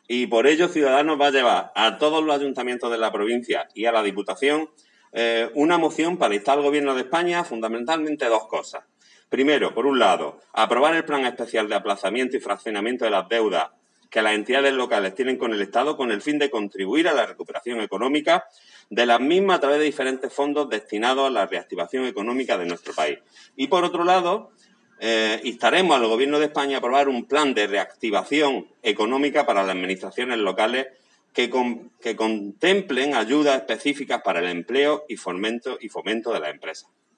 Y por ello Ciudadanos va a llevar a todos los ayuntamientos de la provincia y a la Diputación una moción para instar al Gobierno de España fundamentalmente dos cosas. Primero, por un lado, aprobar el plan especial de aplazamiento y fraccionamiento de las deudas que las entidades locales tienen con el Estado con el fin de contribuir a la recuperación económica de las mismas a través de diferentes fondos destinados a la reactivación económica de nuestro país. Y por otro lado, instaremos al Gobierno de España a aprobar un plan de reactivación económica para las administraciones locales que contemplen ayudas específicas para el empleo y fomento de las empresas.